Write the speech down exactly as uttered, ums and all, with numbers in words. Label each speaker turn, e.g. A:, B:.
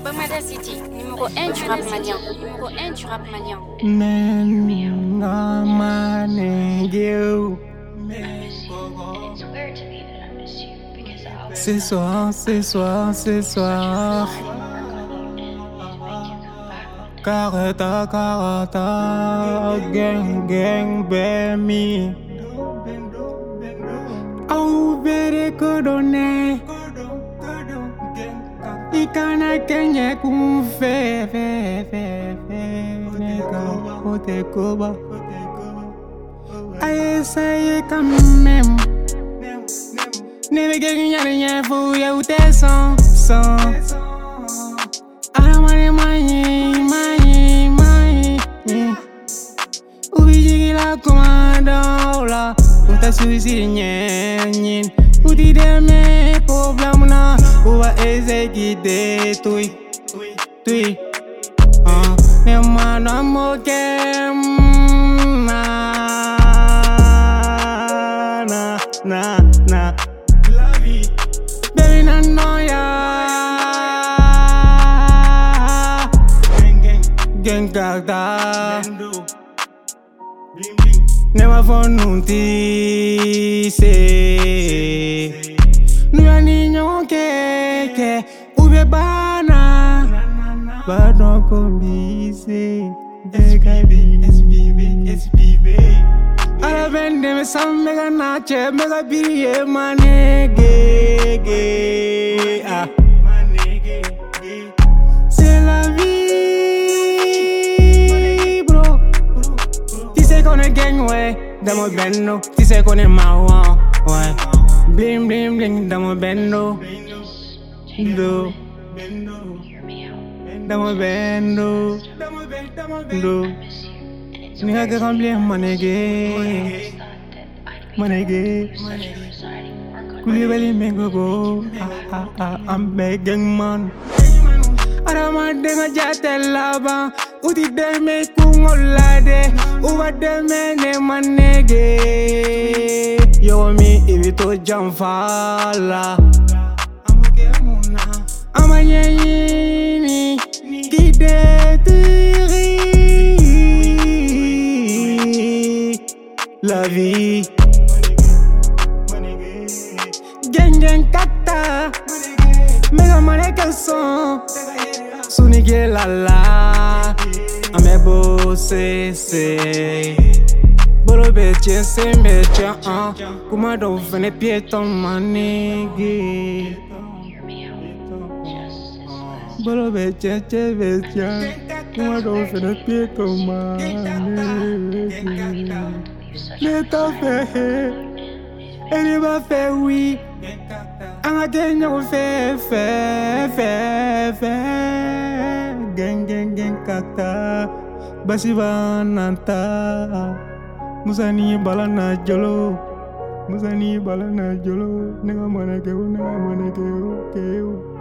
A: Bamada City, numéro un du rap malien. Numéro un du rap malien.
B: C'est soir, c'est soir, c'est soir. Carata, carata, gang, gang, baby. Au vere kodone. Ikana kenye kum fe fe fe fe. Neka kote koba. Aye say quand même. Never getting yada yada for you te son son. I don't want money, money, money. Ubi jigi la commando la. Uta suicide nyen. Uti de me problem na. Uba eze gide tui tui. Ah, ne mana mokem na na na na. Baby na noya. Gang gang gang gagda. Never for nunti se. Nuya niño que que ube bana. Bado kombise. S B B S B B S B B. Ala vende me sam mega nache mega biye manege ge ah manege ge. C'est la vie bro. Tu sais qu'on est gang ouais dans mon bendo. Tu sais qu'on est marrant ouais. Bling bling bling dans mon bendo. Do dans mon bendo. Do. Nigga get remplir manege, manege. Koulibaly mengogo, ah ah ah, I'm begging man. Arama denga jatel laba, uti deme kungolade, uba deme ne manege. Yo mi ibito jamfala, amoke muna, amanyeni, kide tiri. La vie gang gang kata mega maneke son sunige la la ame bo se se bolo beche se meche ah kuma do vene pieton manege bolo beche che beche kuma do vene pieton manege. L'État fait, elle va faire oui. Un gang fait, fait, fait, fait. Gang, gang, gang, kata. Basiva nanta. Musani balana jolo. Musani balana jolo. Nega manake, nega manake, okay.